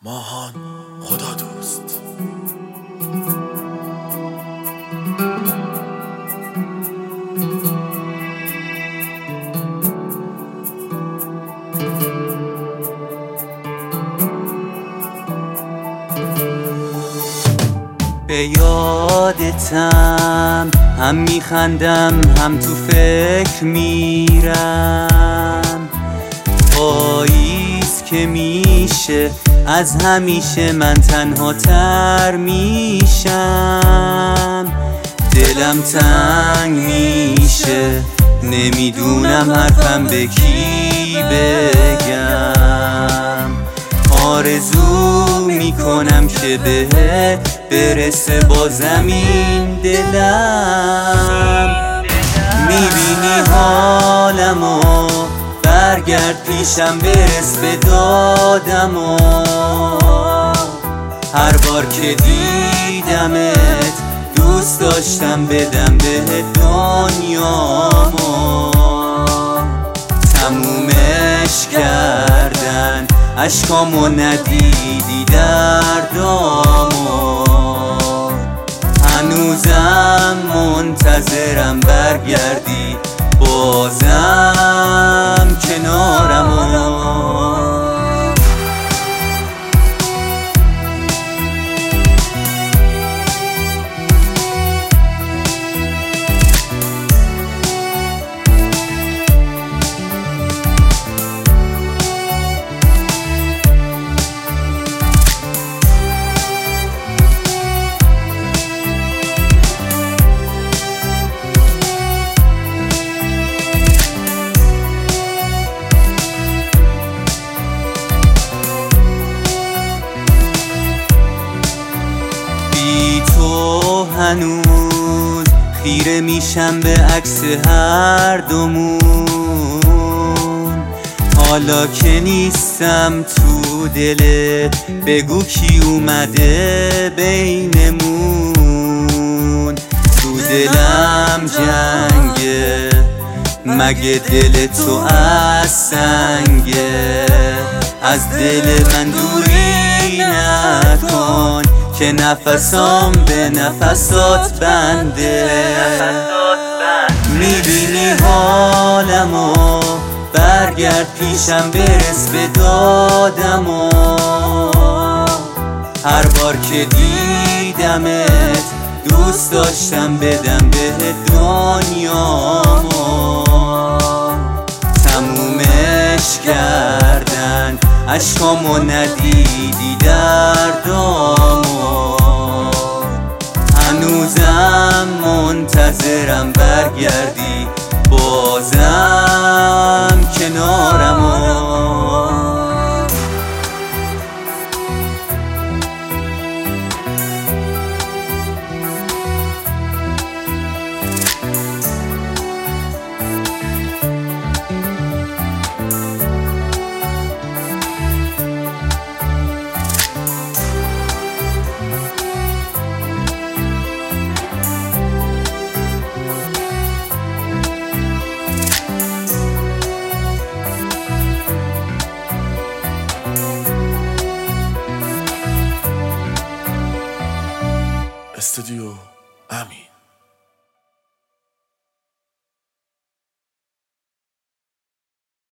ماهان خدا دوست. به یادتم هم میخندم هم تو فکر میرم. پاییز که میشه از همیشه من تنها تر میشم. دلم تنگ میشه نمیدونم حرفم به کی بگم. آرزو میکنم که به برسه با زمین دلم. میبینی حالمو برگرد پیشم برس به دادمو. هر بار که دیدمت دوست داشتم بدم به دنیامو. تمومش کردن اشکامو ندیدی دردامو. هنوزم منتظرم برگردی بازم کنارمو. هنوز خیره میشم به عکس هر دومون. حالا که نیستم تو دلت بگو کی اومده بینمون. تو دلم جنگه مگه دل تو از سنگه. از دل من دوری نکن که نفسام به نفسات بنده. میبینی حالمو برگرد پیشم برس به دادمو. هر بار که دیدمت دوست داشتم بدم به دنیامو. تمومش کردن اشکامو ندیدی دردامو. هنوزم منتظرم برگردی